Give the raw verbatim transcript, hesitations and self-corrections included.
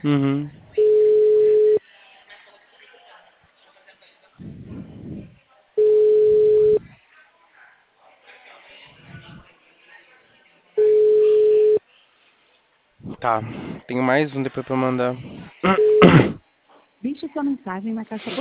Uhum. Tá, tenho mais um depois pra mandar. Deixe sua mensagem na caixa